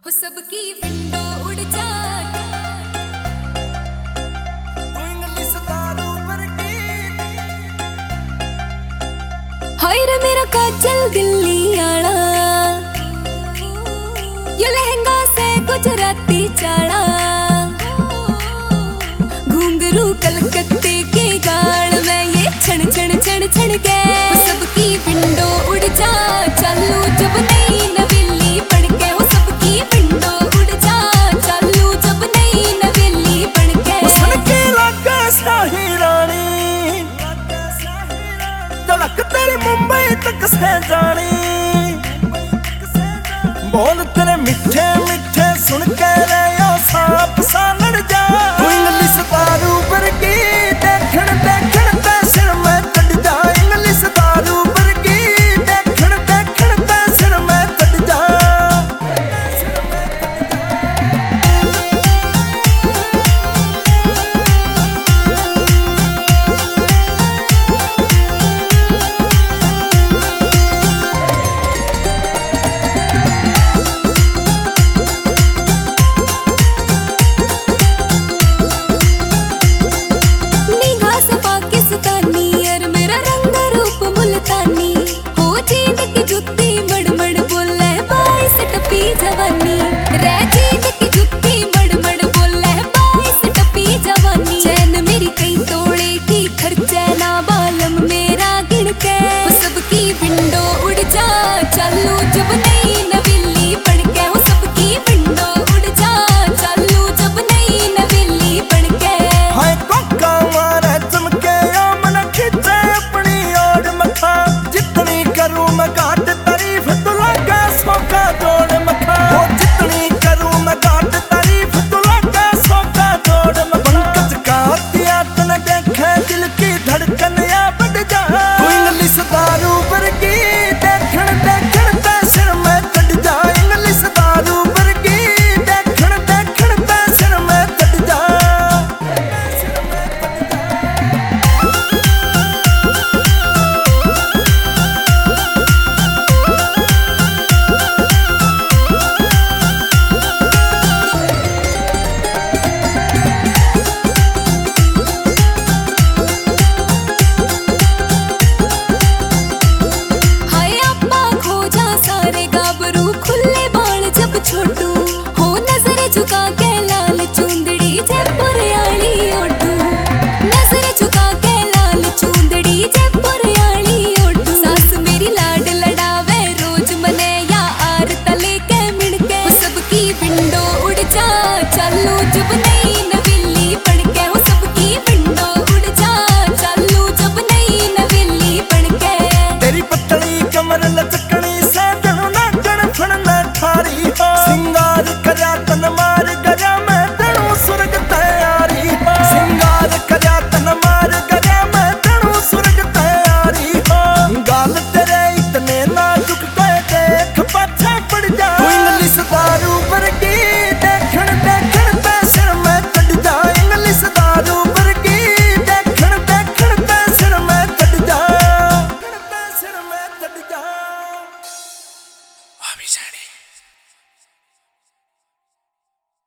हो सबकी विंडो उड़ जा हाय रे मेरा काजल दिल्ली आना ये लहंगा से गुजराती चाड़ा घुंघरू कलकत्ते के गाल में ये छण छण छण छण के सबकी विंडो उड़ जा चालू जब नई नवेली पड़ के हो सबकी विंडो उड़ जा चालू जब नई नवेली पड़ के सुन के लगा शाही रानी झलक तेरी मुंबई तक से जानी बोल तेरे मिठे